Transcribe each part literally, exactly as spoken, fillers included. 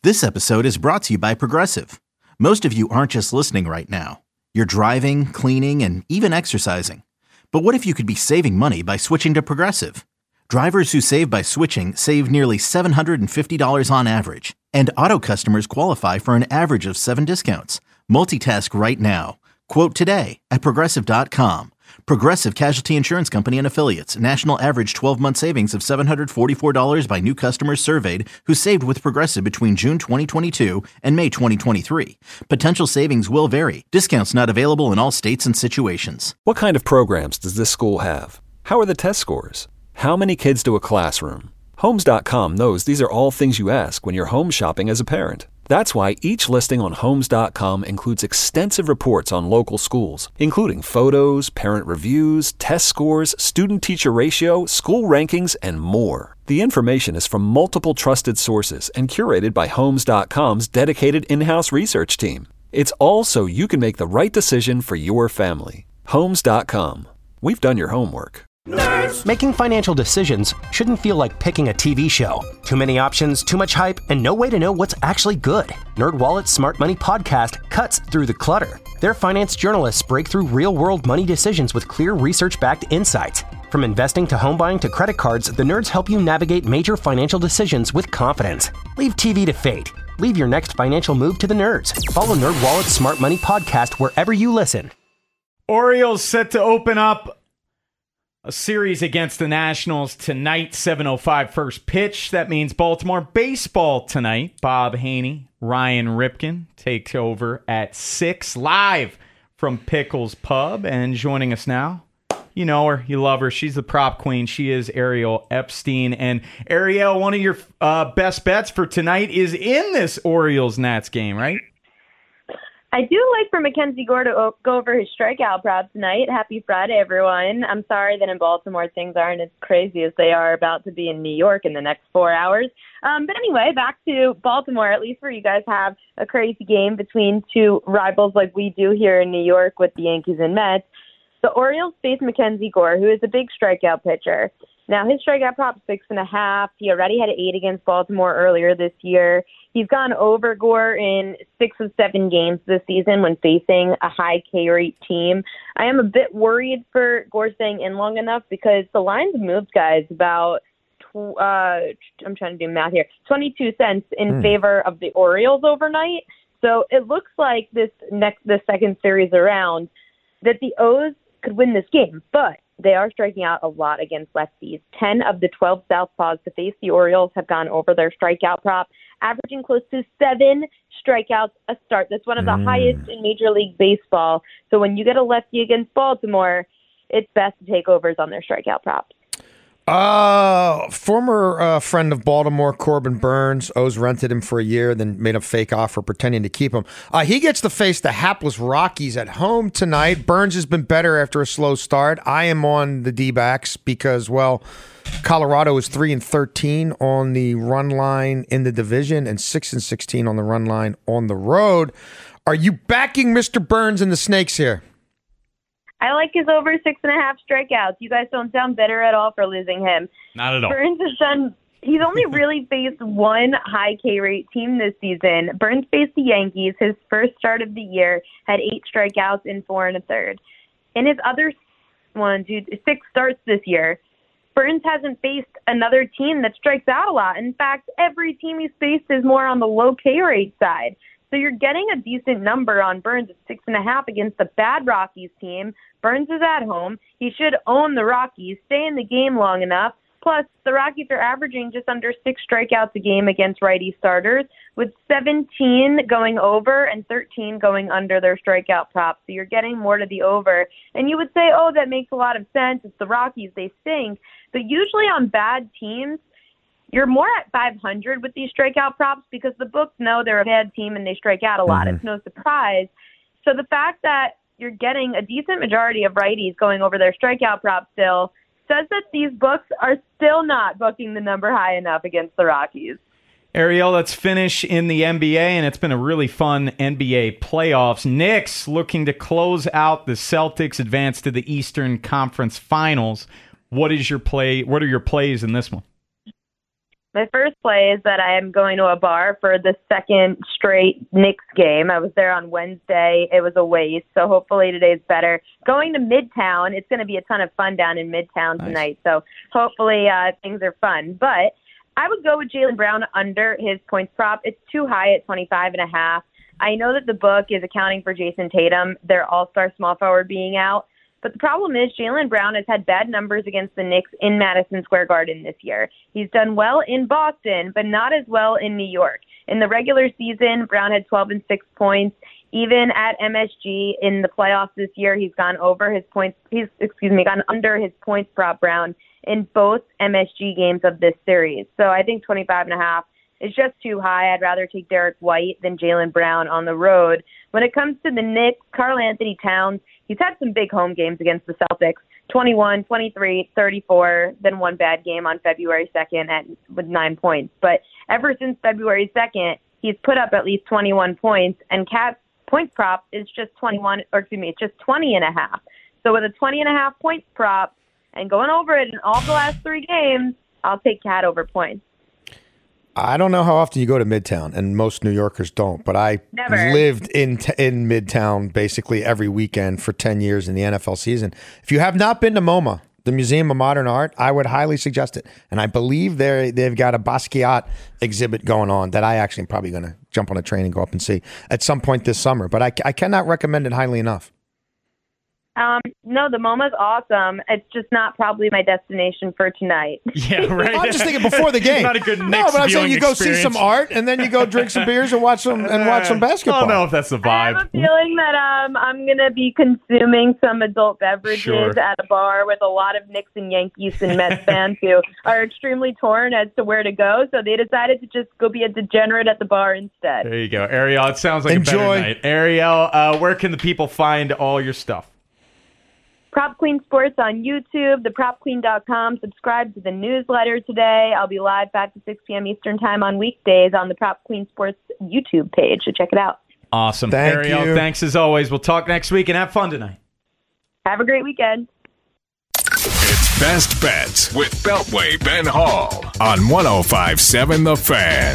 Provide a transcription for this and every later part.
This episode is brought to you by Progressive. Most of you aren't just listening right now. You're driving, cleaning, and even exercising. But what if you could be saving money by switching to Progressive? Drivers who save by switching save nearly seven hundred fifty dollars on average. And auto customers qualify for an average of seven discounts. Multitask right now. Quote today at Progressive dot com. Progressive Casualty Insurance Company and Affiliates. National average twelve-month savings of seven hundred forty-four dollars by new customers surveyed who saved with Progressive between June twenty twenty-two and May twenty twenty-three. Potential savings will vary. Discounts not available in all states and situations. What kind of programs does this school have? How are the test scores? How many kids do a classroom? Homes dot com knows these are all things you ask when you're home shopping as a parent. That's why each listing on Homes dot com includes extensive reports on local schools, including photos, parent reviews, test scores, student-teacher ratio, school rankings, and more. The information is from multiple trusted sources and curated by Homes dot com's dedicated in-house research team. It's all so you can make the right decision for your family. Homes dot com. We've done your homework. Nerds. Making financial decisions shouldn't feel like picking a T V show. Too many options, too much hype, and no way to know what's actually good. NerdWallet's Smart Money Podcast cuts through the clutter. Their finance journalists break through real-world money decisions with clear research-backed insights. From investing to home buying to credit cards, the nerds help you navigate major financial decisions with confidence. Leave T V to fate. Leave your next financial move to the nerds. Follow NerdWallet's Smart Money Podcast wherever you listen. Orioles set to open up a series against the Nationals tonight, seven oh five first pitch. That means Baltimore baseball tonight. Bob Haney, Ryan Ripken takes over at six, live from Pickles Pub. And joining us now, you know her, you love her. She's the prop queen. She is Ariel Epstein. And Ariel, one of your uh, best bets for tonight is in this Orioles-Nats game, right? I do like for Mackenzie Gore to go over his strikeout prop tonight. Happy Friday, everyone. I'm sorry that in Baltimore things aren't as crazy as they are about to be in New York in the next four hours. Um, but anyway, back to Baltimore, at least where you guys have a crazy game between two rivals like we do here in New York with the Yankees and Mets. The Orioles face Mackenzie Gore, who is a big strikeout pitcher. Now, his strikeout prop is six and a half. He already had eight against Baltimore earlier this year. He's gone over Gore in six of seven games this season when facing a high K-rate team. I am a bit worried for Gore staying in long enough because the line's moved, guys, about, tw- uh, I'm trying to do math here, twenty-two cents in mm. favor of the Orioles overnight. So it looks like this next, the second series around that the O's could win this game, but they are striking out a lot against lefties. Ten of the twelve southpaws to face the Orioles have gone over their strikeout prop, averaging close to seven strikeouts a start. That's one of the mm. highest in Major League Baseball. So when you get a lefty against Baltimore, it's best to take overs on their strikeout props. Uh, former uh, friend of Baltimore, Corbin Burns. O's rented him for a year, then made a fake offer pretending to keep him. Uh, he gets to face the hapless Rockies at home tonight. Burns has been better after a slow start. I am on the D-backs because, well, Colorado is three and thirteen on the run line in the division and six and sixteen on the run line on the road. Are you backing Mister Burns and the Snakes here? I like his over six and a half strikeouts. You guys don't sound bitter at all for losing him. Not at all. Burns has done. He's only really faced one high K-rate team this season. Burns faced the Yankees. His first start of the year had eight strikeouts in four and a third. In his other one, two, six starts this year, Burns hasn't faced another team that strikes out a lot. In fact, every team he's faced is more on the low K-rate side. So you're getting a decent number on Burns at six and a half against the bad Rockies team. Burns is at home. He should own the Rockies, stay in the game long enough. Plus, the Rockies are averaging just under six strikeouts a game against righty starters, with seventeen going over and thirteen going under their strikeout prop. So you're getting more to the over. And you would say, oh, that makes a lot of sense. It's the Rockies. They stink. But usually on bad teams, you're more at five hundred with these strikeout props because the books know they're a bad team and they strike out a lot. Mm-hmm. It's no surprise. So the fact that you're getting a decent majority of righties going over their strikeout prop still says that these books are still not booking the number high enough against the Rockies. Ariel, let's finish in the N B A, and it's been a really fun N B A playoffs. Knicks looking to close out the Celtics, advance to the Eastern Conference Finals. What is your play? What are your plays in this one? My first play is that I am going to a bar for the second straight Knicks game. I was there on Wednesday. It was a waste, so hopefully today's better. Going to Midtown, it's going to be a ton of fun down in Midtown Nice. tonight, so hopefully uh, things are fun. But I would go with Jaylen Brown under his points prop. It's too high at twenty-five and a half. I know that the book is accounting for Jason Tatum, their all-star small forward, being out. But the problem is Jaylen Brown has had bad numbers against the Knicks in Madison Square Garden this year. He's done well in Boston, but not as well in New York. In the regular season, Brown had twelve and six points. Even at M S G in the playoffs this year, he's gone over his points. He's, excuse me, gone under his points prop, Brown, in both M S G games of this series. So I think twenty-five and a half is just too high. I'd rather take Derek White than Jaylen Brown on the road. When it comes to the Knicks, Karl Anthony Towns, he's had some big home games against the Celtics, twenty-one, twenty-three, thirty-four, then one bad game on February second at, with nine points. But ever since February second, he's put up at least twenty-one points, and Cat's points prop is just twenty-one, or excuse me, it's just twenty and a half. So with a twenty and a half points prop and going over it in all the last three games, I'll take Cat over points. I don't know how often you go to Midtown, and most New Yorkers don't, but I Never. lived in t- in Midtown basically every weekend for ten years in the N F L season. If you have not been to MoMA, the Museum of Modern Art, I would highly suggest it. And I believe they they've got a Basquiat exhibit going on that I actually am probably going to jump on a train and go up and see at some point this summer. But I, I cannot recommend it highly enough. Um, no, the MoMA's awesome. It's just not probably my destination for tonight. Yeah, right. I'm just thinking before the game. Not a good No, Knicks but I'm saying viewing you go see experience. some art, and then you go drink some beers and watch some and watch some basketball. I don't know if that's the I have vibe. a feeling that um, I'm going to be consuming some adult beverages Sure. at a bar with a lot of Knicks and Yankees and Mets fans who are extremely torn as to where to go. So they decided to just go be a degenerate at the bar instead. There you go. Ariel, it sounds like a Enjoy. better night. Ariel, uh, where can the people find all your stuff? Prop Queen Sports on YouTube, the prop queen dot com. Subscribe to the newsletter today. I'll be live five to six p.m. Eastern time on weekdays on the Prop Queen Sports YouTube page. So check it out. Awesome. Thank Ariel, you. thanks as always. We'll talk next week and have fun tonight. Have a great weekend. It's Best Bets with Beltway Ben Hall on one oh five point seven The Fan.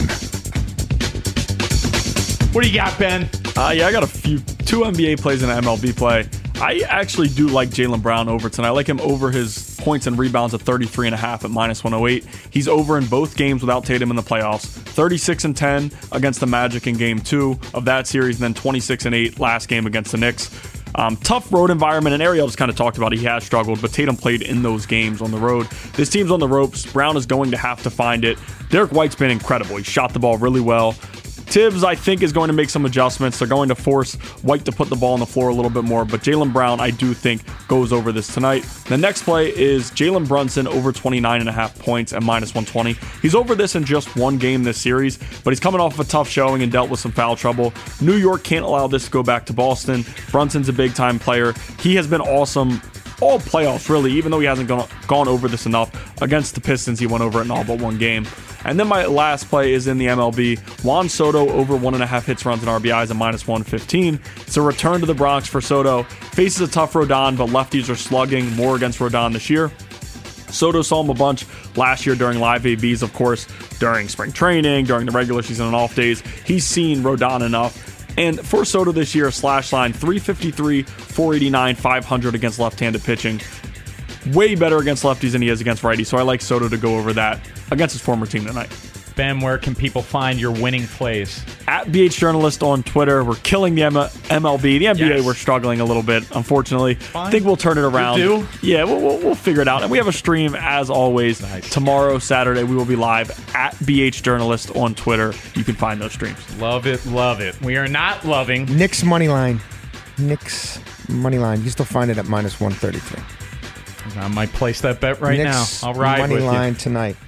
What do you got, Ben? Uh, yeah, I got a few, two N B A plays and an M L B play. I actually do like Jaylen Brown over tonight. I like him over his points and rebounds at thirty-three and a half at minus one oh eight. He's over in both games without Tatum in the playoffs. thirty-six and ten against the Magic in game two of that series, and then twenty-six and eight last game against the Knicks. Um, tough road environment, and Ariel just kind of talked about it. He has struggled, but Tatum played in those games on the road. This team's on the ropes. Brown is going to have to find it. Derek White's been incredible. He shot the ball really well. Tibbs, I think, is going to make some adjustments. They're going to force White to put the ball on the floor a little bit more, but Jaylen Brown, I do think, goes over this tonight. The next play is Jalen Brunson over twenty-nine and a half points at minus one twenty. He's over this in just one game this series, but he's coming off of a tough showing and dealt with some foul trouble. New York can't allow this to go back to Boston. Brunson's a big-time player. He has been awesome all playoffs, really, even though he hasn't gone, gone over this enough. Against the Pistons, he went over it in all but one game. And then my last play is in the M L B. Juan Soto over one and a half hits, runs, and R B Is at minus one fifteen. It's a return to the Bronx for Soto. Faces a tough Rodon, but lefties are slugging more against Rodon this year. Soto saw him a bunch last year during live A Bs, of course, during spring training, during the regular season and off days. He's seen Rodon enough. And for Soto this year, slash line three fifty-three, four eighty-nine, five hundred against left-handed pitching. Way better against lefties than he is against righties, so I like Soto to go over that against his former team tonight. Ben, where can people find your winning plays? At B H Journalist on Twitter. We're killing the M L B. The N B A, Yes. we're struggling a little bit, unfortunately. Fine. I think we'll turn it around. You do? Yeah, we'll, we'll, we'll figure it out. And we have a stream, as always, Nice. tomorrow, Saturday. We will be live at B H Journalist on Twitter. You can find those streams. Love it, love it. We are not loving. Knicks money line. Knicks money line. You can still find it at minus one thirty-three. I might place that bet right Knicks now. I'll ride money with line you. tonight.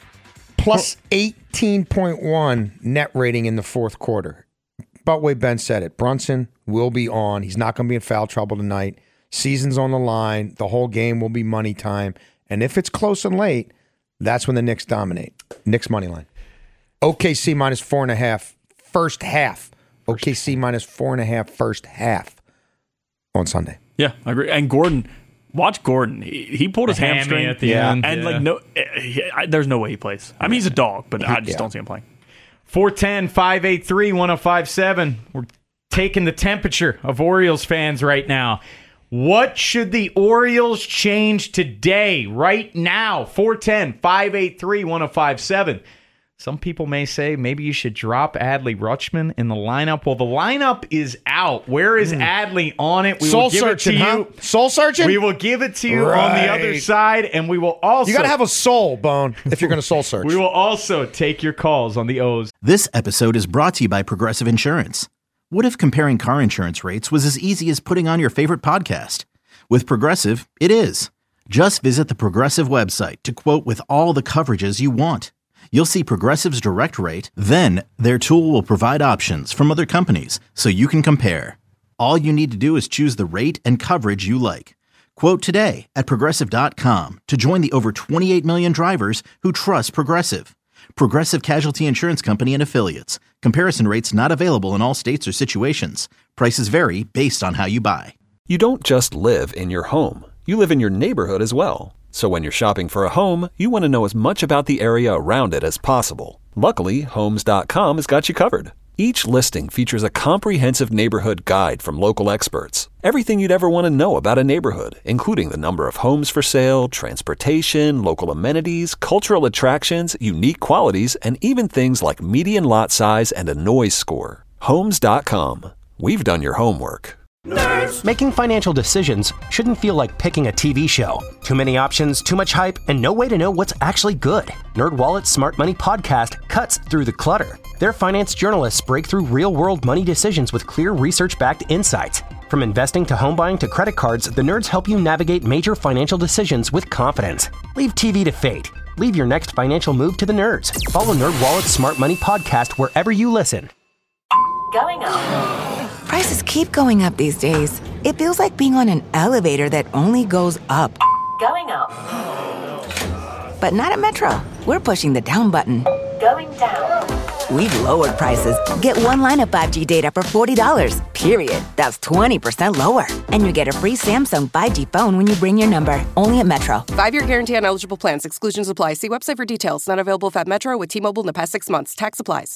Plus eighteen point one net rating in the fourth quarter. Beltway Ben said it. Brunson will be on. He's not going to be in foul trouble tonight. Season's on the line. The whole game will be money time. And if it's close and late, that's when the Knicks dominate. Knicks money line. O K C minus four and a half first half. O K C minus four and a half first half on Sunday. Yeah, I agree. And Gordon, Watch Gordon. He, he pulled his hammy hamstring at the Yeah. end, and yeah. like no, he, I, there's no way he plays. I mean, he's a dog, but I just Yeah. don't see him playing. four one zero, five eight three, one oh five seven. We're taking the temperature of Orioles fans right now. What should the Orioles change today, right now? four one zero, five eight three, one oh five seven. Some people may say maybe you should drop Adley Rutschman in the lineup. Well, the lineup is out. Where is mm. Adley on it? We Soul will give searching, it to huh? you. Soul searching? We will give it to you right. on the other side, and we will also... You got to have a soul, Bone, if you're going to soul search. We will also take your calls on the O's. This episode is brought to you by Progressive Insurance. What if comparing car insurance rates was as easy as putting on your favorite podcast? With Progressive, it is. Just visit the Progressive website to quote with all the coverages you want. You'll see Progressive's direct rate, then their tool will provide options from other companies so you can compare. All you need to do is choose the rate and coverage you like. Quote today at Progressive dot com to join the over twenty-eight million drivers who trust Progressive. Progressive Casualty Insurance Company and Affiliates. Comparison rates not available in all states or situations. Prices vary based on how you buy. You don't just live in your home. You live in your neighborhood as well. So when you're shopping for a home, you want to know as much about the area around it as possible. Luckily, Homes dot com has got you covered. Each listing features a comprehensive neighborhood guide from local experts. Everything you'd ever want to know about a neighborhood, including the number of homes for sale, transportation, local amenities, cultural attractions, unique qualities, and even things like median lot size and a noise score. Homes dot com. We've done your homework. Nerds. Making financial decisions shouldn't feel like picking a T V show. Too many options, too much hype, and no way to know what's actually good. NerdWallet's Smart Money Podcast cuts through the clutter. Their finance journalists break through real-world money decisions with clear research-backed insights. From investing to home buying to credit cards, the nerds help you navigate major financial decisions with confidence. Leave T V to fate. Leave your next financial move to the nerds. Follow NerdWallet's Smart Money Podcast wherever you listen. Going up. Prices keep going up these days. It feels like being on an elevator that only goes up. Going up. But not at Metro. We're pushing the down button. Going down. We've lowered prices. Get one line of five G data for forty dollars, period. That's twenty percent lower. And you get a free Samsung five G phone when you bring your number. Only at Metro. Five-year guarantee on eligible plans. Exclusions apply. See website for details. Not available if at Metro with T-Mobile in the past six months. Tax applies.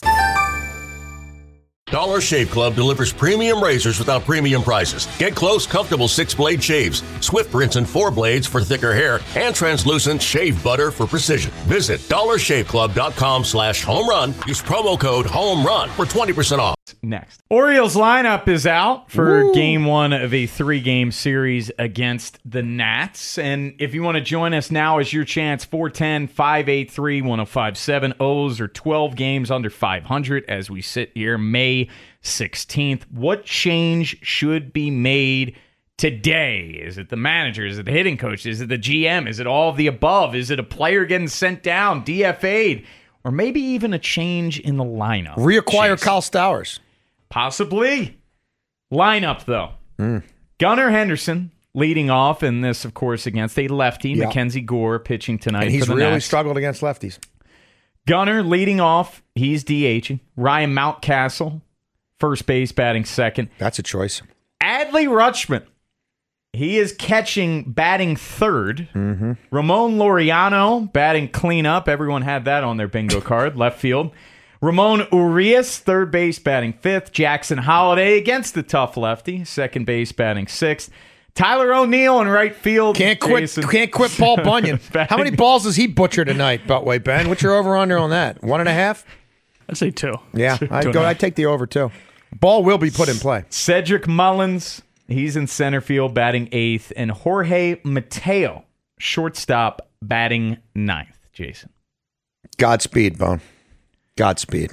Dollar Shave Club delivers premium razors without premium prices. Get close, comfortable six-blade shaves, swift rinse and four blades for thicker hair, and translucent shave butter for precision. Visit dollar shave club dot com slash home run. Use promo code HOMERUN for twenty percent off. Next. Orioles lineup is out for Woo. game one of a three-game series against the Nats. And if you want to join us, now is your chance. four one zero, five eight three, one oh five seven. O's are twelve games under five hundred as we sit here May sixteenth. What change should be made today? Is it the manager? Is it the hitting coach? Is it the G M? Is it all of the above? Is it a player getting sent down, D F A'd? Or maybe even a change in the lineup? Reacquire Kyle Stowers. Possibly. Lineup, though. Mm. Gunnar Henderson leading off, and this, of course, against a lefty. Yeah. Mackenzie Gore pitching tonight. And he's for the really Nats. struggled against lefties. Gunnar leading off. He's DHing. Ryan Mountcastle, first base, batting second. That's a choice. Adley Rutschman. He is catching, batting third. Mm-hmm. Ramon Laureano batting cleanup. Everyone had that on their bingo card. Left field. Ramon Urias, third base, batting fifth. Jackson Holiday against the tough lefty, second base, batting sixth. Tyler O'Neill in right field. Can't quit. Jason. Can't quit Paul Bunyan. How many balls does he butcher tonight, Beltway Ben? What's your over under on that? One and a half. I'd say two. Yeah, two I'd go. I'd take the over too. Ball will be put in play. Cedric Mullins, he's in center field, batting eighth, and Jorge Mateo, shortstop, batting ninth. Jason. Godspeed, Bone. Godspeed.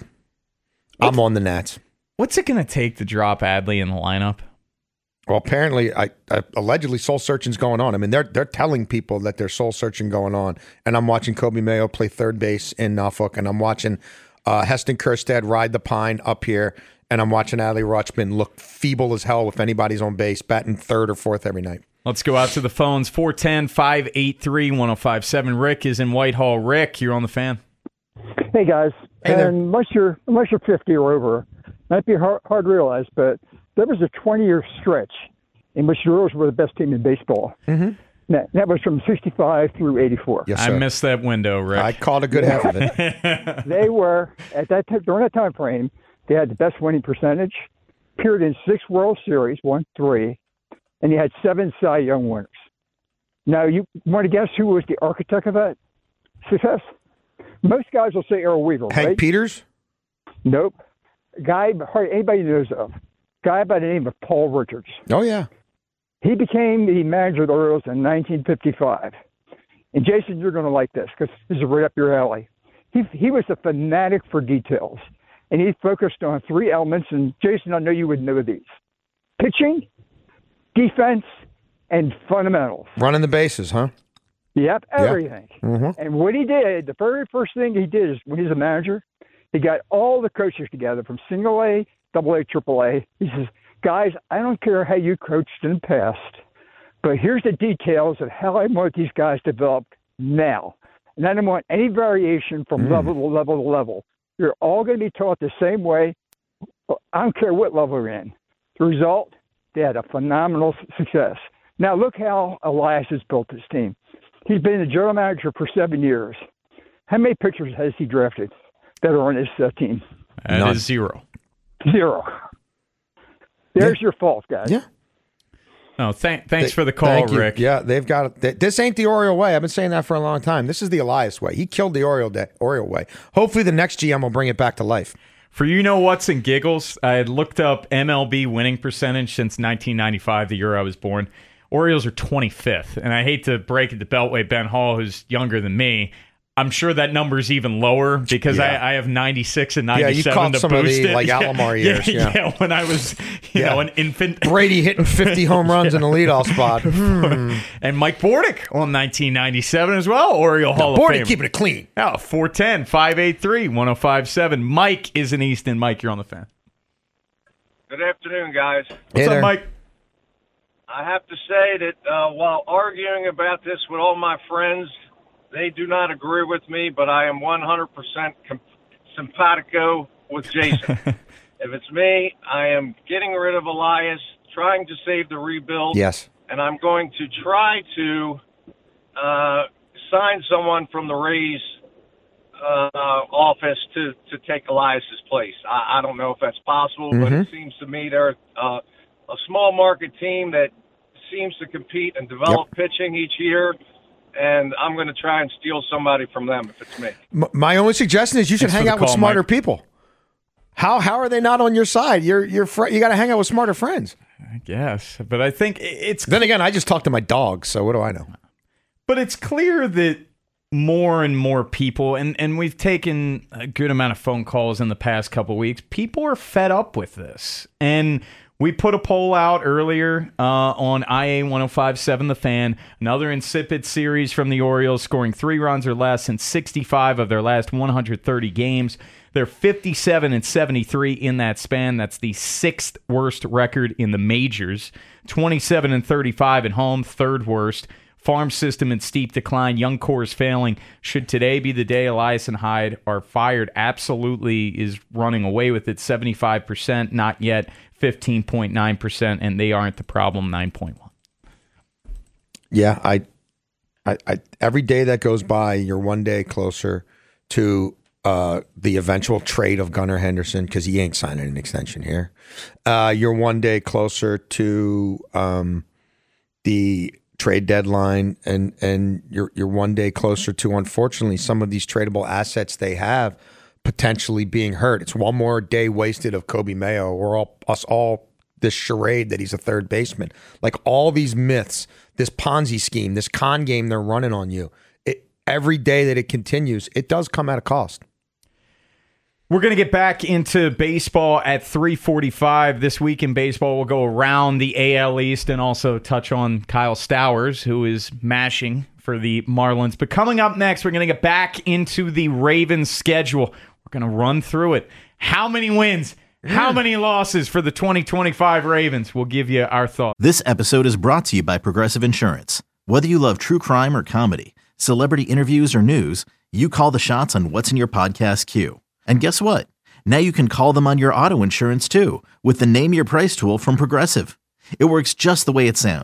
I'm on the Nats. What's it going to take to drop Adley in the lineup? Well, apparently, I, I allegedly soul searching's going on. I mean, they're they're telling people that there's soul searching going on. And I'm watching Kobe Mayo play third base in Norfolk, and I'm watching uh, Heston Kjerstad ride the pine up here, and I'm watching Adley Rutschman look feeble as hell if anybody's on base, batting third or fourth every night. Let's go out to the phones. four one zero, five eight three, one oh five seven. Rick is in Whitehall. Rick, you're on the Fan. Hey, guys. Hey there. And unless you're, unless you're fifty or over, might be hard, hard to realize, but there was a twenty-year stretch in which the Orioles were the best team in baseball. Mm-hmm. That, that was from sixty-five through eighty-four. Yes, I sir. missed that window, Rick. I caught a good half of it. They were, at that time, during that time frame, they had the best winning percentage, appeared in six World Series, won three, and you had seven Cy Young winners. Now, you want to guess who was the architect of that success? Most guys will say Earl Weaver, Hank right? Peters? Nope. A guy hardly anybody knows of. Guy by the name of Paul Richards. Oh, yeah. He became the manager of the Orioles in nineteen fifty-five. And Jason, you're going to like this because this is right up your alley. He he was a fanatic for details, and he focused on three elements. And Jason, I know you would know these: pitching, defense, and fundamentals. Running the bases, huh? Yep, everything. Yeah. Mm-hmm. And what he did, the very first thing he did is when he's a manager, he got all the coaches together from single A, double A, triple A. He says, guys, I don't care how you coached in the past, but here's the details of how I want these guys developed now. And I don't want any variation from mm. level to level to level. You're all going to be taught the same way. I don't care what level you're in. The result, they had a phenomenal success. Now look how Elias has built this team. He's been the general manager for seven years. How many pitchers has he drafted that are on his uh, team? That None. is zero. Zero. There's Yeah. your fault, guys. Yeah. No, th- thanks They- for the call, thank you. Rick. Yeah, they've got it. This ain't the Oriole way. I've been saying that for a long time. This is the Elias way. He killed the Oriole, day, Oriole way. Hopefully the next G M will bring it back to life. For you know what's and giggles, I had looked up M L B winning percentage since nineteen ninety-five, the year I was born. Orioles are twenty-fifth, and I hate to break it to Beltway Ben Hall, who's younger than me. I'm sure that number's even lower because Yeah. I, I have ninety-six and Yeah, you ninety-seven caught to some of boost the, it. like, Alomar yeah, years, Yeah, yeah. when I was, you Yeah. know, an infant. Brady hitting fifty home runs in the leadoff spot. Hmm. And Mike Bordick on nineteen ninety-seven as well, Oriole Hall Now, of Bordy Fame. keeping it clean. Oh, four one zero, five eight three, one oh five seven. Mike is in Easton. Mike, you're on the fan. Good afternoon, guys. What's Hey up, there. Mike? I have to say that uh, while arguing about this with all my friends, they do not agree with me, but I am one hundred percent com- simpatico with Jason. If it's me, I am getting rid of Elias, trying to save the rebuild. Yes. And I'm going to try to uh, sign someone from the Rays uh, office to, to take Elias's place. I, I don't know if that's possible, but it seems to me they're uh, a small market team that seems to compete and develop Yep. pitching each year, and I'm going to try and steal somebody from them if it's me. M- my only suggestion is you should Thanks hang for the out with call, smarter Mike. people. How how are they not on your side? You're you're fr- you got to hang out with smarter friends. I guess. But I think it's Then again, I just talk to my dog, so what do I know? But it's clear that more and more people, and, and we've taken a good amount of phone calls in the past couple of weeks, people are fed up with this. And we put a poll out earlier uh, on I A ten fifty-seven The Fan, another insipid series from the Orioles, scoring three runs or less in sixty-five of their last one hundred thirty games. They're fifty-seven and seventy-three in that span. That's the sixth worst record in the majors. twenty-seven and thirty-five at home, third worst. Farm system in steep decline. Young core is failing. Should today be the day Elias and Hyde are fired? Absolutely is running away with it. seventy-five percent, not yet. fifteen point nine percent, and they aren't the problem, nine point one. Yeah, I, I, I every day that goes by, you're one day closer to uh, the eventual trade of Gunnar Henderson because he ain't signing an extension here. Uh, you're one day closer to um, the trade deadline, and and you're you're one day closer to, unfortunately, some of these tradable assets they have potentially being hurt. It's one more day wasted of Kobe Mayo or all us all this charade that he's a third baseman. Like all these myths, this Ponzi scheme, this con game they're running on you. It, every day that it continues, it does come at a cost. We're going to get back into baseball at three forty-five. This week in baseball, we'll go around the A L East and also touch on Kyle Stowers, who is mashing for the Marlins. But coming up next, we're going to get back into the Ravens schedule. We're going to run through it. How many wins? How many losses for the twenty twenty-five Ravens? We'll give you our thoughts. This episode is brought to you by Progressive Insurance. Whether you love true crime or comedy, celebrity interviews or news, you call the shots on what's in your podcast queue. And guess what? Now you can call them on your auto insurance too with the Name Your Price tool from Progressive. It works just the way it sounds.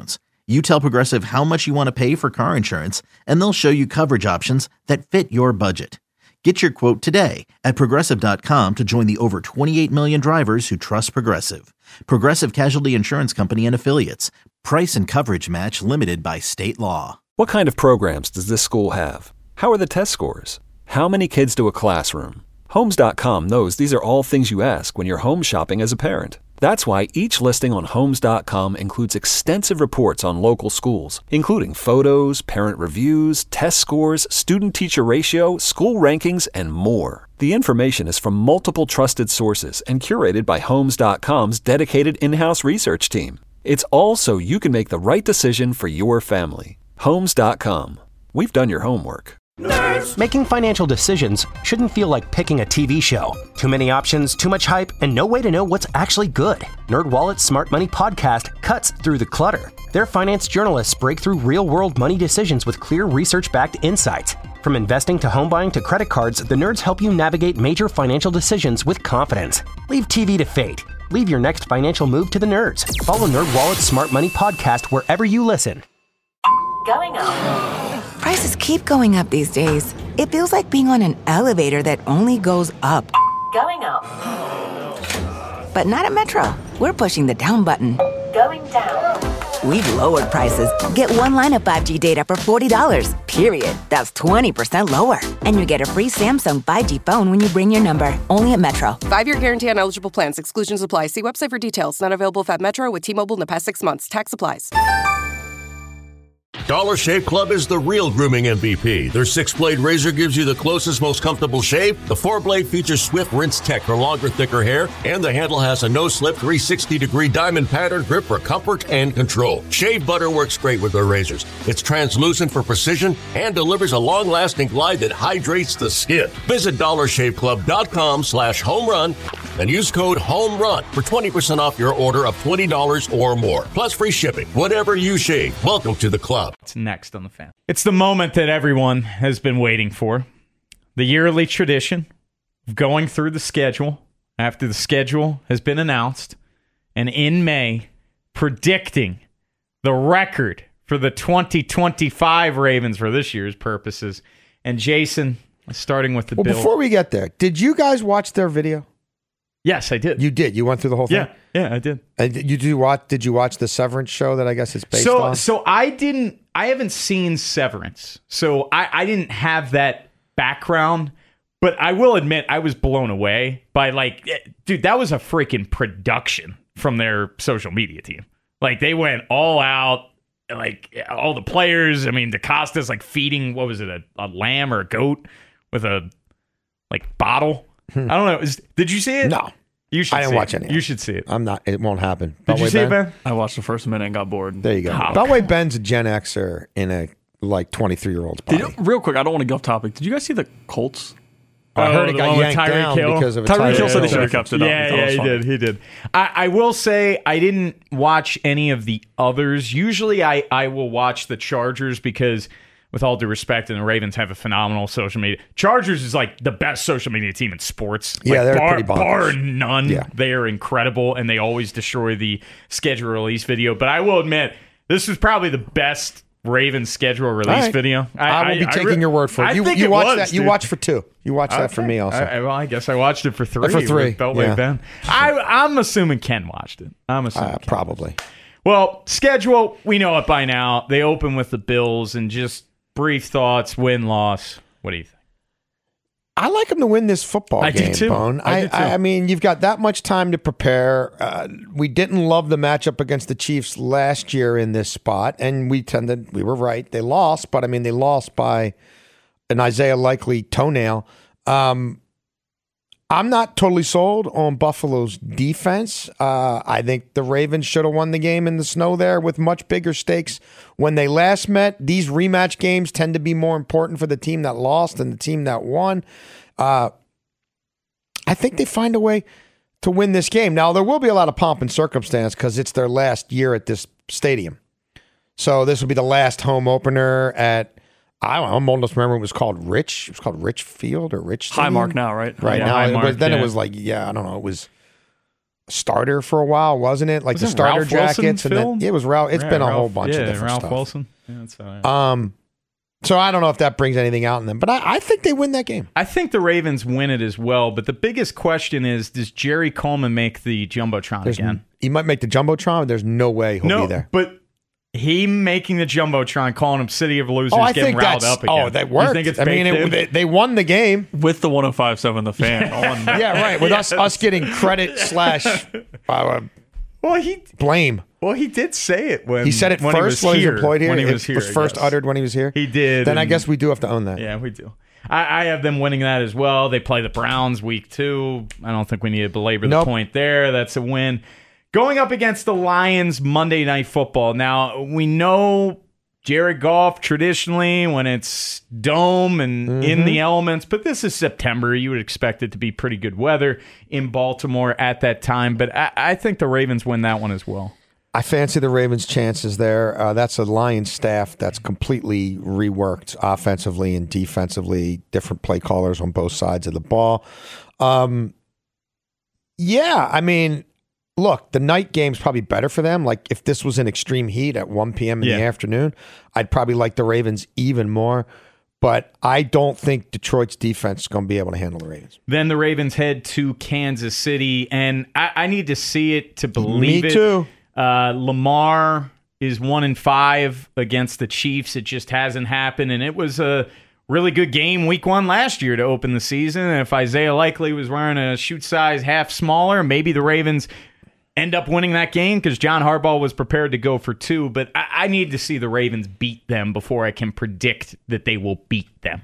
You tell Progressive how much you want to pay for car insurance, and they'll show you coverage options that fit your budget. Get your quote today at Progressive dot com to join the over twenty-eight million drivers who trust Progressive. Progressive Casualty Insurance Company and Affiliates. Price and coverage match limited by state law. What kind of programs does this school have? How are the test scores? How many kids do a classroom? Homes dot com knows these are all things you ask when you're home shopping as a parent. That's why each listing on Homes dot com includes extensive reports on local schools, including photos, parent reviews, test scores, student-teacher ratio, school rankings, and more. The information is from multiple trusted sources and curated by Homes dot com's dedicated in-house research team. It's all so you can make the right decision for your family. Homes dot com. We've done your homework. Nerds. Making financial decisions shouldn't feel like picking a T V show. Too many options, too much hype, and no way to know what's actually good. NerdWallet's Smart Money Podcast cuts through the clutter. Their finance journalists break through real-world money decisions with clear research-backed insights. From investing to home buying to credit cards, the nerds help you navigate major financial decisions with confidence. Leave T V to fate. Leave your next financial move to the nerds. Follow NerdWallet's Smart Money Podcast wherever you listen. Going up. Prices keep going up these days. It feels like being on an elevator that only goes up. Going up. But not at Metro. We're pushing the down button. Going down. We've lowered prices. Get one line of five G data for forty dollars. Period. That's twenty percent lower. And you get a free Samsung five G phone when you bring your number. Only at Metro. Five-year guarantee on eligible plans. Exclusions apply. See website for details. Not available at Metro with T-Mobile in the past six months. Tax applies. Dollar Shave Club is the real grooming M V P. Their six-blade razor gives you the closest, most comfortable shave. The four-blade features Swift Rinse Tech for longer, thicker hair. And the handle has a no-slip three sixty degree diamond pattern grip for comfort and control. Shave butter works great with their razors. It's translucent for precision and delivers a long-lasting glide that hydrates the skin. Visit dollar shave club dot com slash home run and use code HOMERUN for twenty percent off your order of twenty dollars or more. Plus free shipping. Whatever you shave, welcome to the club. It's next on the fan. It's the moment that everyone has been waiting for. The yearly tradition of going through the schedule after the schedule has been announced, and in May, predicting the record for the twenty twenty-five Ravens for this year's purposes. And Jason, starting with the well, Bills. Before we get there, did you guys watch their video? Yes, I did. You did. You went through the whole thing. Yeah, yeah, I did. And you do watch? Did you watch the Severance show that I guess it's based so, on? So I didn't. I haven't seen Severance, so I, I didn't have that background. But I will admit, I was blown away by like, dude, that was a freaking production from their social media team. Like they went all out. Like all the players. I mean, DeCosta's like feeding what was it, a, a lamb or a goat with a like bottle. Hmm. I don't know. Is, did you see it? No. You should I didn't see watch it. any. You should see it. I'm not. It won't happen. Did Beltway you see Ben? it, Ben? I watched the first minute and got bored. There you go. Oh, Beltway Ben's a Gen Xer in a like twenty-three year old's body. Did you, real quick, I don't want to get off topic. Did you guys see the Colts? I heard oh, it got yanked down Hill? because of a Tyreek Hill said he Hill. should have kept it up. Yeah, yeah, he did. He did. I, I will say I didn't watch any of the others. Usually, I I will watch the Chargers because, with all due respect, and the Ravens have a phenomenal social media. Chargers is like the best social media team in sports. Yeah, like, they're bar, pretty bonkers. bar none. Yeah. They are incredible, and they always destroy the schedule release video. But I will admit, this is probably the best Ravens schedule release right. video. I, I will be taking re- your word for it. I You, think you it watched was, that. You dude. watched for two. You watched that for Okay. me also. I, well, I guess I watched it for three. Uh, for three, with Beltway yeah. Ben. I, I'm assuming Ken watched it. I'm assuming Uh, Ken. probably. Well, schedule, we know it by now. They open with the Bills, and just brief thoughts, win, loss. What do you think? I like them to win this football I do game, too. Bone. I I, do too. I, I mean, you've got that much time to prepare. Uh, we didn't love the matchup against the Chiefs last year in this spot, and we tended, we were right. They lost, but I mean, they lost by an Isaiah Likely toenail. Um, I'm not totally sold on Buffalo's defense. Uh, I think the Ravens should have won the game in the snow there with much bigger stakes when they last met. These rematch games tend to be more important for the team that lost than the team that won. Uh, I think they find a way to win this game. Now, there will be a lot of pomp and circumstance because it's their last year at this stadium. So this will be the last home opener at, I don't know, I'm almost remember it was called Rich. It was called Rich Field or Rich Stadium. Highmark now, right? Right Yeah, now. It Highmark, was, then yeah. it was like, yeah, I don't know. It was starter for a while, wasn't it? Like was the it starter Ralph Wilson jackets. And then, yeah, it was Ralph. It's yeah, been a Ralph, whole bunch yeah, of different Ralph stuff. Wilson. Yeah, that's all right. Um, so I don't know if that brings anything out in them, but I, I think they win that game. I think the Ravens win it as well. But the biggest question is, does Jerry Coleman make the Jumbotron There's, again? He might make the Jumbotron, but there's no way he'll no, be there. but he making the Jumbotron, calling him City of Losers, Oh, I getting think riled that's, up again. oh, that worked. You think it's I mean, baked it, in? they, they won the game. With the one oh five point seven The Fan on. Yeah, right. With us us getting credit slash uh, well, he blame. Well, he did say it when He said it when first he was when he here, was employed here. When he It was here, was first yes. uttered when he was here. He did. Then I and- guess we do have to own that. Yeah, we do. I, I have them winning that as well. They play the Browns week two. I don't think we need to belabor Nope. the point there. That's a win. Going up against the Lions Monday Night Football. Now, we know Jared Goff traditionally when it's dome and Mm-hmm. in the elements, but this is September. You would expect it to be pretty good weather in Baltimore at that time. But I, I think the Ravens win that one as well. I fancy the Ravens' chances there. Uh, that's a Lions staff that's completely reworked offensively and defensively, different play callers on both sides of the ball. Um, yeah, I mean, look, the night game's probably better for them. Like if this was in extreme heat at one p.m. in Yeah. the afternoon, I'd probably like the Ravens even more. But I don't think Detroit's defense is going to be able to handle the Ravens. Then the Ravens head to Kansas City, and I, I need to see it to believe Me it. too. Uh, Lamar is one and five against the Chiefs. It just hasn't happened, and it was a really good game week one last year to open the season. And if Isaiah Likely was wearing a shoe size half smaller, maybe the Ravens end up winning that game because John Harbaugh was prepared to go for two. But I, I need to see the Ravens beat them before I can predict that they will beat them.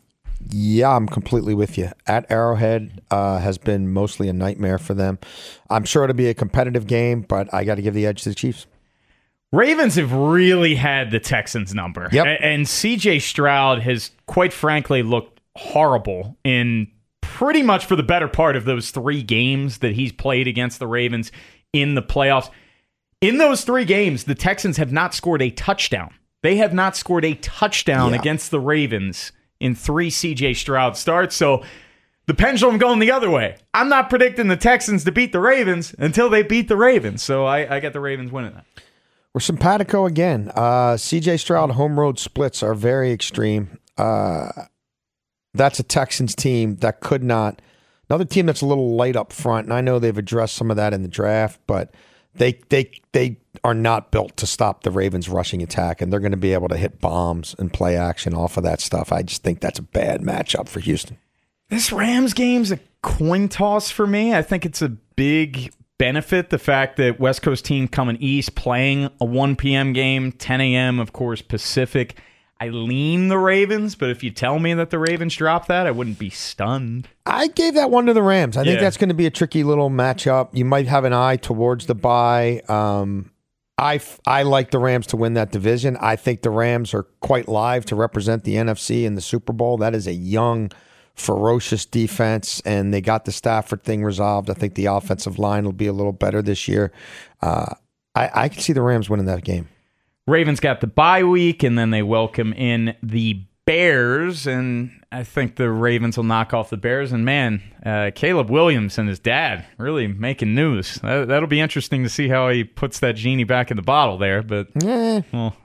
Yeah, I'm completely with you. At Arrowhead uh, has been mostly a nightmare for them. I'm sure it'll be a competitive game, but I got to give the edge to the Chiefs. Ravens have really had the Texans number. Yep. A- And C J Stroud has, quite frankly, looked horrible in pretty much for the better part of those three games that he's played against the Ravens in the playoffs. In those three games, the Texans have not scored a touchdown. They have not scored a touchdown Yeah. against the Ravens in three C J Stroud starts. So the pendulum going the other way. I'm not predicting the Texans to beat the Ravens until they beat the Ravens. So I, I got the Ravens winning that. We're simpatico again. Uh, C J Stroud home road splits are very extreme. Uh, that's a Texans team that could not. Another team that's a little light up front, and I know they've addressed some of that in the draft, but they they they are not built to stop the Ravens' rushing attack, and they're going to be able to hit bombs and play action off of that stuff. I just think that's a bad matchup for Houston. This Rams game's a coin toss for me. I think it's a big benefit, the fact that West Coast team coming east playing a one p.m. game, ten a.m., of course, Pacific. I lean the Ravens, but if you tell me that the Ravens drop that, I wouldn't be stunned. I gave that one to the Rams. I think Yeah. that's going to be a tricky little matchup. You might have an eye towards the bye. Um, I, I like the Rams to win that division. I think the Rams are quite live to represent the N F C in the Super Bowl. That is a young, ferocious defense, and they got the Stafford thing resolved. I think the offensive line will be a little better this year. Uh, I, I can see the Rams winning that game. Ravens got the bye week, and then they welcome in the Bears, and I think the Ravens will knock off the Bears. And man, uh, Caleb Williams and his dad really making news. That, that'll be interesting to see how he puts that genie back in the bottle there. But Eh. well,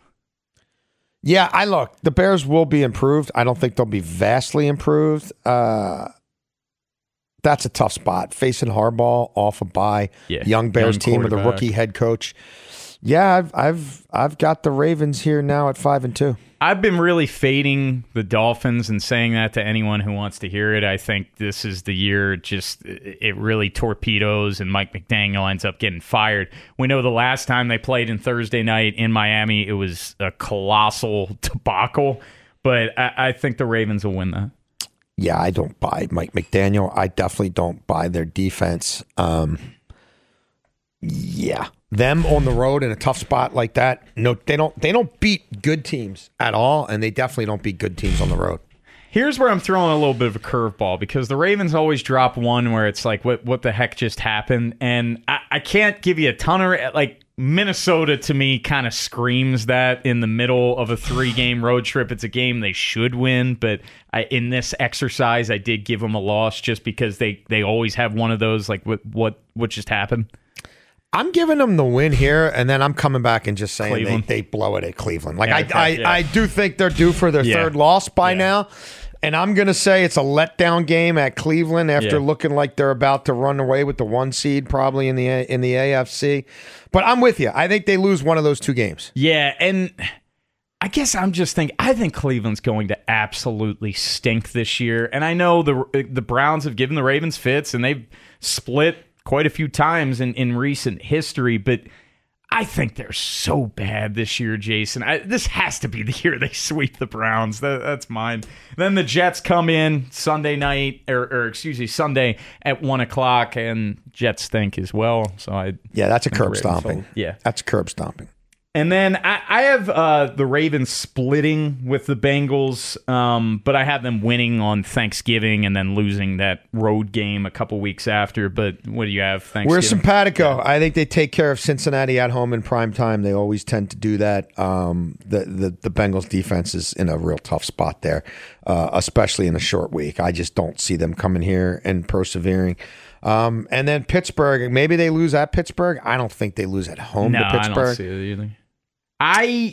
Yeah, I look, the Bears will be improved. I don't think they'll be vastly improved. Uh, that's a tough spot. Facing Harbaugh off a bye, Yeah, young Bears young team with a quarterback. rookie head coach. Yeah, I've I've I've got the Ravens here now at five and two. I've been really fading the Dolphins and saying that to anyone who wants to hear it. I think this is the year just it really torpedoes and Mike McDaniel ends up getting fired. We know the last time they played in Thursday night in Miami, it was a colossal debacle, but I, I think the Ravens will win that. Yeah, I don't buy Mike McDaniel. I definitely don't buy their defense. Um, yeah, them on the road in a tough spot like that. No, they don't. They don't beat good teams at all, and they definitely don't beat good teams on the road. Here's where I'm throwing a little bit of a curveball because the Ravens always drop one where it's like, what what the heck just happened? And I, I can't give you a ton of like Minnesota to me kind of screams that in the middle of a three-game road trip. It's a game they should win, but I, in this exercise, I did give them a loss just because they, they always have one of those like what what what just happened. I'm giving them the win here, and then I'm coming back and just saying they, they blow it at Cleveland. Like Yeah, I, okay, I, yeah. I do think they're due for their Yeah. third loss by now, and I'm going to say it's a letdown game at Cleveland after Yeah. looking like they're about to run away with the one seed probably in the in the A F C. But I'm with you. I think they lose one of those two games. Yeah, and I guess I'm just thinking, I think Cleveland's going to absolutely stink this year. And I know the the Browns have given the Ravens fits, and they've split quite a few times in, in recent history, but I think they're so bad this year, Jason. I, this has to be the year they sweep the Browns. That, that's mine. Then the Jets come in Sunday night, or, or excuse me, Sunday at one o'clock, and Jets stink as well. So I Yeah, that's a think curb the Ravens stomping. hold- Yeah. That's curb stomping. And then I, I have uh, the Ravens splitting with the Bengals, um, but I have them winning on Thanksgiving and then losing that road game a couple weeks after. But what do you have? Thanksgiving? We're simpatico. I think they take care of Cincinnati at home in prime time. They always tend to do that. Um, the, the the Bengals defense is in a real tough spot there, uh, especially in a short week. I just don't see them coming here and persevering. Um, and then Pittsburgh, maybe they lose at Pittsburgh. I don't think they lose at home no, to Pittsburgh. I don't see it either. I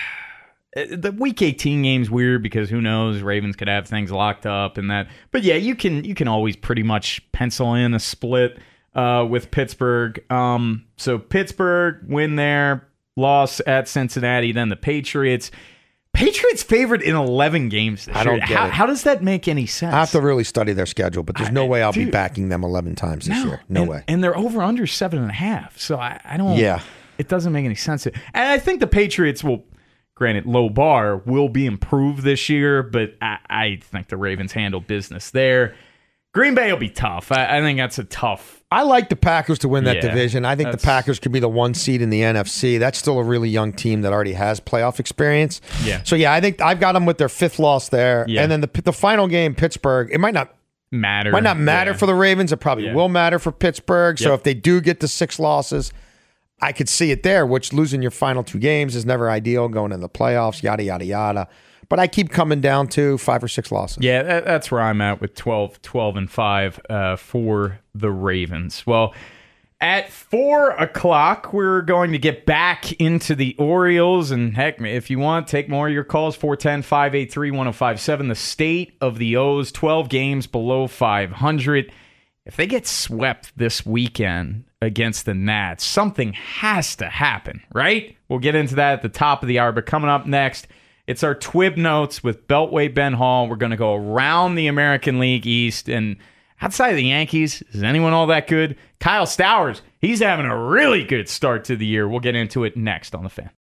the Week eighteen game's weird because who knows? Ravens could have things locked up and that. But yeah, you can you can always pretty much pencil in a split uh, with Pittsburgh. Um, so Pittsburgh win there, loss at Cincinnati. Then the Patriots. Patriots favored in eleven games this I don't year. get how, it. how does that make any sense? I have to really study their schedule, but there's no way I'll be dude. backing them eleven times this year. No and, way. And they're over under seven and a half. So I, I don't. Yeah. It doesn't make any sense. And I think the Patriots will, granted, low bar, will be improved this year, but I, I think the Ravens handle business there. Green Bay will be tough. I, I think that's a tough. I like the Packers to win that Yeah, division. I think the that's- Packers could be the one seed in the N F C. That's still a really young team that already has playoff experience. Yeah. So yeah, I think I've got them with their fifth loss there, Yeah. and then the the final game, Pittsburgh. It might not Matter. might not matter Yeah. for the Ravens. It probably Yeah. will matter for Pittsburgh. So Yep. if they do get the six losses, I could see it there. Which losing your final two games is never ideal. Going into the playoffs, yada yada yada. But I keep coming down to five or six losses. Yeah, that, that's where I'm at with twelve, twelve and five uh, for the Ravens. Well, at four o'clock, we're going to get back into the Orioles. And heck, if you want, take more of your calls, four one zero, five eight three, one zero five seven. The state of the O's, twelve games below five hundred. If they get swept this weekend against the Nats, something has to happen, right? We'll get into that at the top of the hour. But coming up next, it's our Twib Notes with Beltway Ben Hall. We're going to go around the American League East. And outside of the Yankees, is anyone all that good? Kyle Stowers, he's having a really good start to the year. We'll get into it next on The Fan.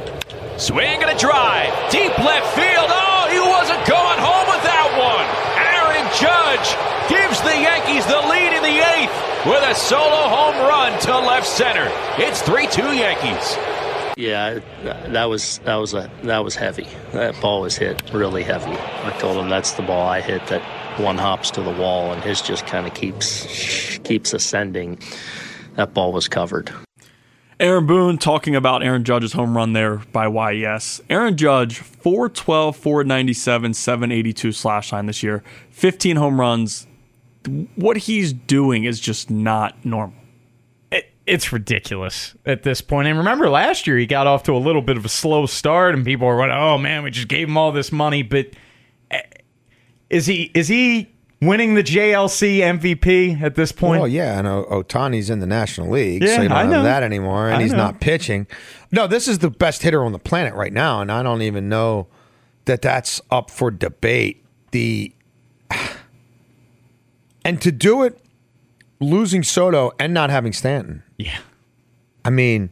Swing and a drive. Deep left field. Oh, he wasn't going home with that one. Aaron Judge gives the Yankees the lead in the eighth with a solo home run to left center. It's three two Yankees. Yeah, that was that was a that was heavy. That ball was hit really heavy. I told him that's the ball I hit that one hops to the wall, and his just kind of keeps keeps ascending. That ball was covered. Aaron Boone talking about Aaron Judge's home run there by Y E S. Aaron Judge, four twelve, four ninety-seven, seven eighty-two slash line this year. fifteen home runs. What he's doing is just not normal. It, it's ridiculous at this point. And remember last year he got off to a little bit of a slow start and people were like, oh man, we just gave him all this money. But is he is he winning the J L C M V P at this point? Well, yeah, and o- Otani's in the National League, Yeah, so you don't I have know. that anymore, and I he's know. not pitching. No, this is the best hitter on the planet right now, and I don't even know that that's up for debate. The and to do it, losing Soto and not having Stanton. Yeah, I mean,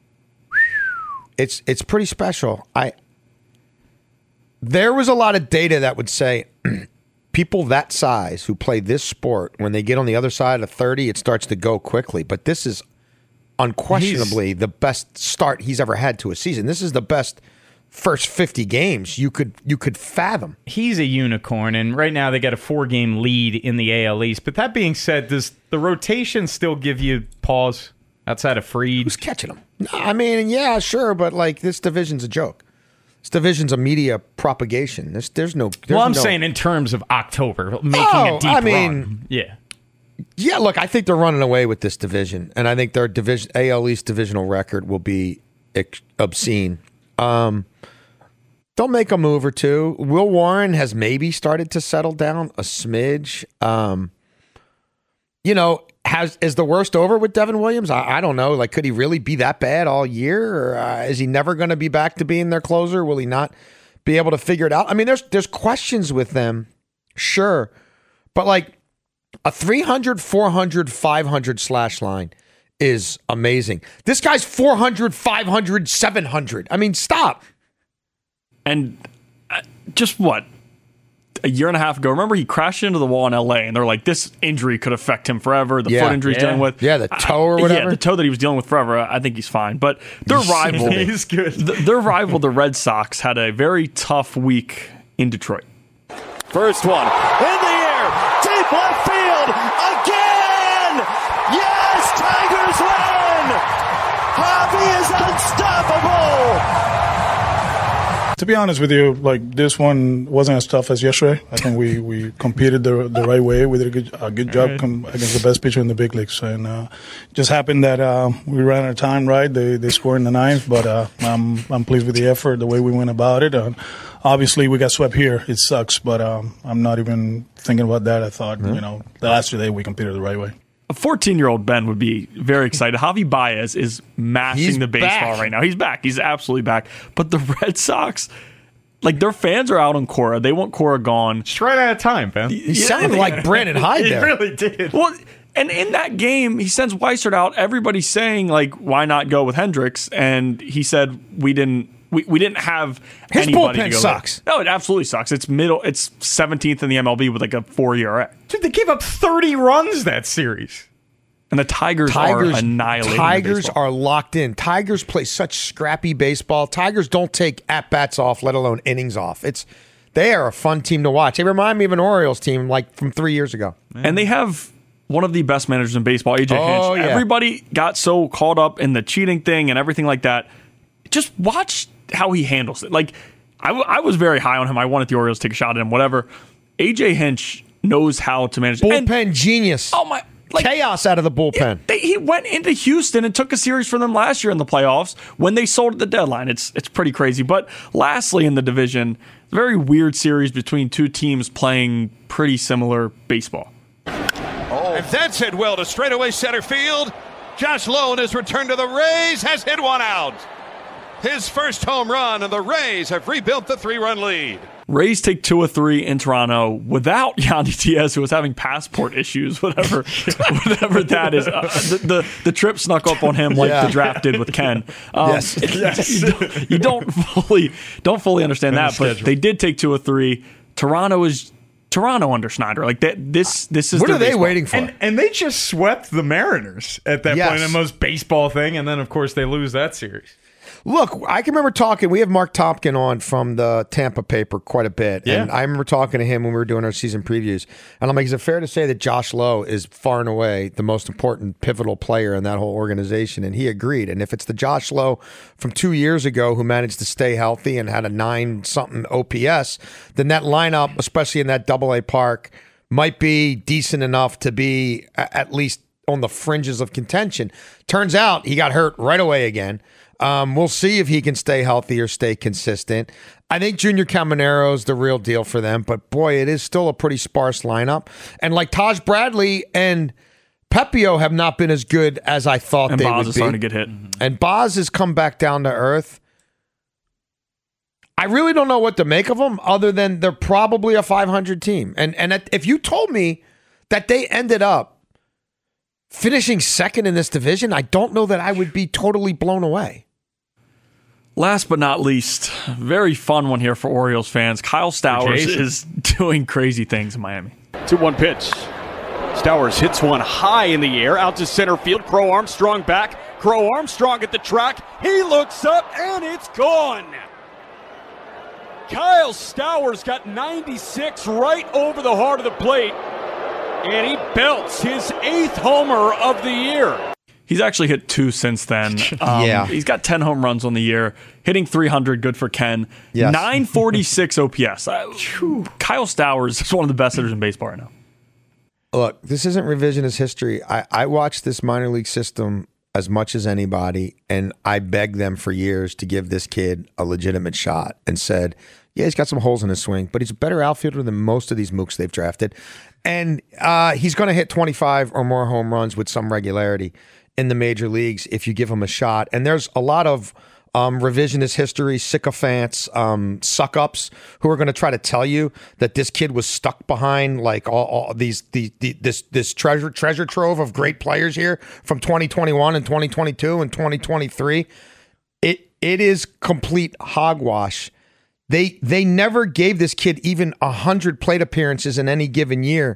it's it's pretty special. I there was a lot of data that would say people that size who play this sport, when they get on the other side of thirty, it starts to go quickly. But this is unquestionably the best start he's ever had to a season. This is the best first fifty games you could you could fathom. he's a unicorn, and right now they got a four-game lead in the A L East. But that being said, does the rotation still give you pause? outside of Fried. Who's catching them? No, I mean, yeah, sure, but like this division's a joke. This division's a media propagation. There's, there's no. There's well, I'm no, saying in terms of October, making oh, a deep I mean, run. Yeah. Yeah, look, I think they're running away with this division, and I think their division A L East divisional record will be ex- obscene. Um, they'll make a move or two. Will Warren has maybe started to settle down a smidge. Um, you know, has is the worst over with Devin Williams? I, I don't know. Like, could he really be that bad all year, or uh, is he never going to be back to being their closer? Will he not be able to figure it out? I mean, there's there's questions with them, sure, but like. A three hundred, four hundred, five hundred slash line is amazing. This guy's four hundred, five hundred, seven hundred. I mean, stop. And uh, just what? A year and a half ago, remember he crashed into the wall in L A and they're like, this injury could affect him forever. The yeah, foot injury he's yeah. dealing with. Yeah, the toe or whatever. Yeah, the toe that he was dealing with forever. I think he's fine. But their rival, he's good. their rival, the Red Sox, had a very tough week in Detroit. First one in the air, deep left field, again! Yes, Tigers win! Javi is unstoppable! To be honest with you, like this one wasn't as tough as yesterday. I think we, we competed the the right way. We did a good a good job com- against the best pitcher in the big leagues, and uh, just happened that uh, we ran out of time. Right, they they scored in the ninth, but uh, I'm I'm pleased with the effort, the way we went about it. Uh, obviously, we got swept here. It sucks, but um, I'm not even thinking about that. I thought mm-hmm. you know the last two days we competed the right way. A fourteen-year-old Ben would be very excited. Javi Baez is mashing He's the baseball back. right now. He's back. He's absolutely back. But the Red Sox, like their fans are out on Cora. They want Cora gone. Straight out of time, Ben. He yeah, sounded like Brandon Hyde He there. really did. Well, and in that game, he sends Weissert out. Everybody's saying, like, why not go with Hendricks? And he said, we didn't we, we didn't have His anybody bullpen to go sucks. With. No, it absolutely sucks. It's middle. It's seventeenth in the M L B with like a four E R A. Dude, they gave up thirty runs that series. And the Tigers, Tigers are annihilating Tigers baseball. are locked in. Tigers play such scrappy baseball. Tigers don't take at-bats off, let alone innings off. It's They are a fun team to watch. They remind me of an Orioles team like from three years ago. And they have one of the best managers in baseball, A J Oh, Hinch. yeah. Everybody got so caught up in the cheating thing and everything like that. Just watch how he handles it. Like, I, w- I was very high on him. I wanted the Orioles to take a shot at him, whatever. A J Hinch knows how to manage Bullpen and, genius. Oh, my. Like, chaos out of the bullpen. Yeah, they, he went into Houston and took a series for them last year in the playoffs when they sold at the deadline. It's it's pretty crazy. But lastly in the division, very weird series between two teams playing pretty similar baseball. Oh. And that's hit well to straightaway center field. Josh Lowe, in his return to the Rays, has hit one out. His first home run, and the Rays have rebuilt the three-run lead. Rays take two of three in Toronto without Yandy Diaz, who was having passport issues, whatever, whatever that is. Uh, the, the the trip snuck up on him like Yeah. the draft did with Ken. Um, Yes. it- Yes. You, don't, you don't fully don't fully understand In the that, but schedule. they did take two of three. Toronto is Toronto under Schneider. Like that. This this is What their are they baseball. waiting for? And and they just swept the Mariners at that Yes. point in the most baseball thing, and then of course they lose that series. Look, I can remember talking. We have Mark Tompkin on from the Tampa paper quite a bit. Yeah. And I remember talking to him when we were doing our season previews. And I'm like, is it fair to say that Josh Lowe is far and away the most important pivotal player in that whole organization? And he agreed. And if it's the Josh Lowe from two years ago who managed to stay healthy and had a nine something O P S, then that lineup, especially in that double A park, might be decent enough to be a- at least on the fringes of contention. Turns out he got hurt right away again. Um, we'll see if he can stay healthy or stay consistent. I think Junior Camanero's the real deal for them, but boy, it is still a pretty sparse lineup. And like Taj Bradley and Pepio have not been as good as I thought And they Boz would is be. starting to get hit. And Boz has come back down to earth. I really don't know what to make of them other than they're probably a five hundred team. And and if you told me that they ended up finishing second in this division, I don't know that I would be totally blown away. Last but not least, very fun one here for Orioles fans. Kyle Stowers Jason. is doing crazy things in Miami. two one pitch. Stowers hits one high in the air out to center field. Crow Armstrong back. Crow Armstrong at the track. He looks up and it's gone. Kyle Stowers got ninety-six right over the heart of the plate. And he belts his eighth homer of the year. He's actually hit two since then. Um, Yeah. He's got ten home runs on the year, hitting three hundred, good for Ken. Yes. nine forty-six O P S. Uh, Kyle Stowers is one of the best hitters in baseball right now. Look, this isn't revisionist history. I, I watched this minor league system as much as anybody, and I begged them for years to give this kid a legitimate shot and said, yeah, he's got some holes in his swing, but he's a better outfielder than most of these mooks they've drafted. And uh, he's going to hit twenty-five or more home runs with some regularity in the major leagues if you give him a shot. And there's a lot of um, revisionist history, sycophants, um, suck-ups who are going to try to tell you that this kid was stuck behind like all, all these the, the this this treasure treasure trove of great players here from twenty twenty-one and twenty twenty-two and twenty twenty-three. It it is complete hogwash. They they never gave this kid even a hundred plate appearances in any given year.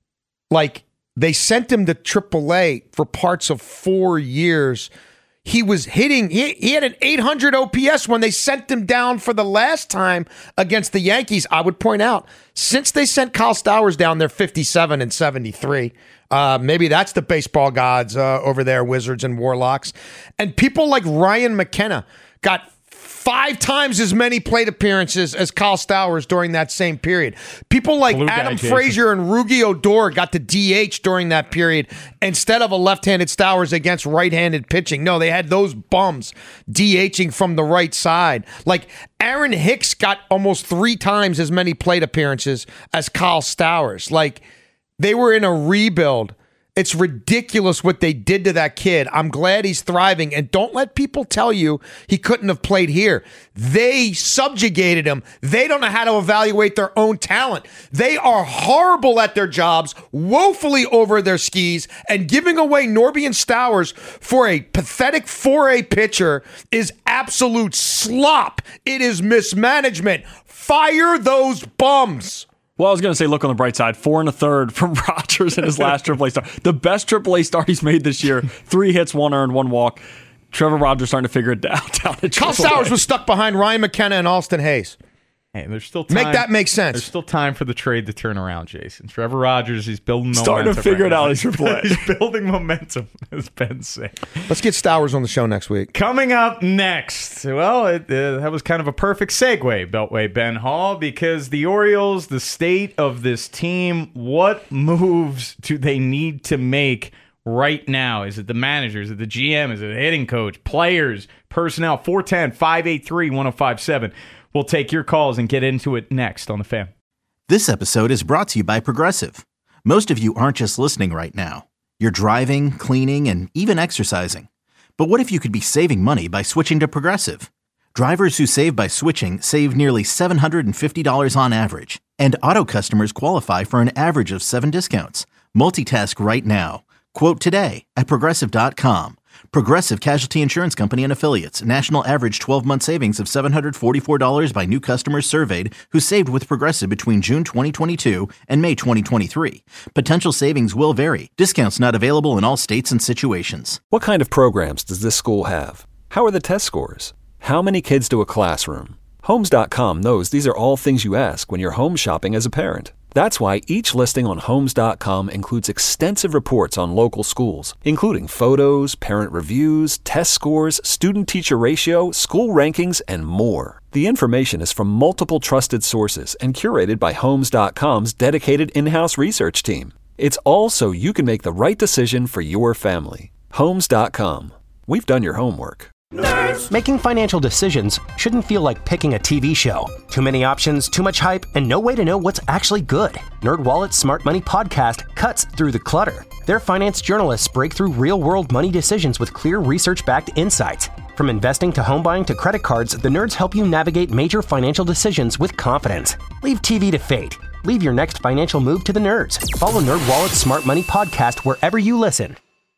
Like, they sent him to triple A for parts of four years. He was hitting, he, he had an eight hundred O P S when they sent him down for the last time against the Yankees. I would point out, since they sent Kyle Stowers down, they're fifty-seven and seventy-three. Uh, maybe that's the baseball gods uh, over there, Wizards and Warlocks. And people like Ryan McKenna got five times as many plate appearances as Kyle Stowers during that same period. People like Blue guy, Adam Jason. Frazier and Rugi Odor got to D H during that period instead of a left-handed Stowers against right-handed pitching. No, they had those bums DHing from the right side. Like, Aaron Hicks got almost three times as many plate appearances as Kyle Stowers. Like, they were in a rebuild. It's ridiculous what they did to that kid. I'm glad he's thriving. And don't let people tell you he couldn't have played here. They subjugated him. They don't know how to evaluate their own talent. They are horrible at their jobs, woefully over their skis, and giving away Norbian Stowers for a pathetic four A pitcher is absolute slop. It is mismanagement. Fire those bums. Well, I was going to say, look on the bright side. Four and a third from Rogers in his last triple A start. The best triple A start he's made this year. Three hits, one earned, one walk. Trevor Rogers starting to figure it out down at Kyle Stowers was stuck behind Ryan McKenna and Austin Hayes. Hey, there's still time. Make that make sense. There's still time for the trade to turn around, Jason. Trevor Rogers, he's building momentum. Starting to figure right it out now. as your play. He's building momentum, as Ben said. Let's get Stowers on the show next week. Coming up next, well, it, uh, that was kind of a perfect segue, Beltway Ben Hall, because the Orioles, the state of this team, what moves do they need to make right now? Is it the manager? Is it the G M? Is it the hitting coach? Players? Personnel? four one zero, five eight three, one zero five seven. We'll take your calls and get into it next on The Fan. This episode is brought to you by Progressive. Most of you aren't just listening right now. You're driving, cleaning, and even exercising. But what if you could be saving money by switching to Progressive? Drivers who save by switching save nearly seven hundred fifty dollars on average. And auto customers qualify for an average of seven discounts. Multitask right now. Quote today at Progressive dot com. Progressive Casualty Insurance Company and Affiliates. National average twelve-month savings of seven hundred forty-four dollars by new customers surveyed who saved with Progressive between June twenty twenty-two and May twenty twenty-three. Potential savings will vary. Discounts not available in all states and situations. What kind of programs does this school have? How are the test scores? How many kids do a classroom? Homes dot com knows these are all things you ask when you're home shopping as a parent. That's why each listing on Homes dot com includes extensive reports on local schools, including photos, parent reviews, test scores, student-teacher ratio, school rankings, and more. The information is from multiple trusted sources and curated by Homes dot com's dedicated in-house research team. It's all so you can make the right decision for your family. Homes dot com. We've done your homework. Making financial decisions shouldn't feel like picking a T V show. Too many options, too much hype, and no way to know what's actually good. NerdWallet's Smart Money Podcast cuts through the clutter. Their finance journalists break through real-world money decisions with clear research-backed insights. From investing to home buying to credit cards, the nerds help you navigate major financial decisions with confidence. Leave T V to fate. Leave your next financial move to the nerds. Follow NerdWallet's Smart Money Podcast wherever you listen.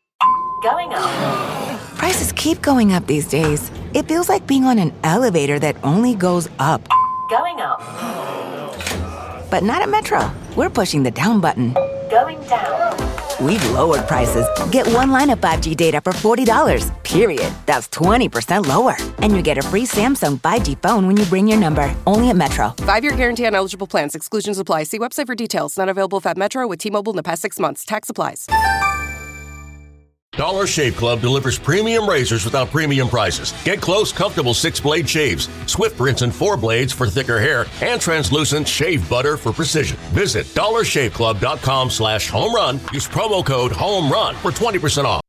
Going up. Prices keep going up these days. It feels like being on an elevator that only goes up. Going up. But not at Metro. We're pushing the down button. Going down. We've lowered prices. Get one line of five G data for forty dollars, period. That's twenty percent lower. And you get a free Samsung five G phone when you bring your number. Only at Metro. Five-year guarantee on eligible plans. Exclusions apply. See website for details. Not available if at Metro with T-Mobile in the past six months. Tax applies. Dollar Shave Club delivers premium razors without premium prices. Get close, comfortable six-blade shaves, Swift Rinse and four blades for thicker hair, and translucent shave butter for precision. Visit dollar shave club dot com slash home run. Use promo code HOME RUN for twenty percent off.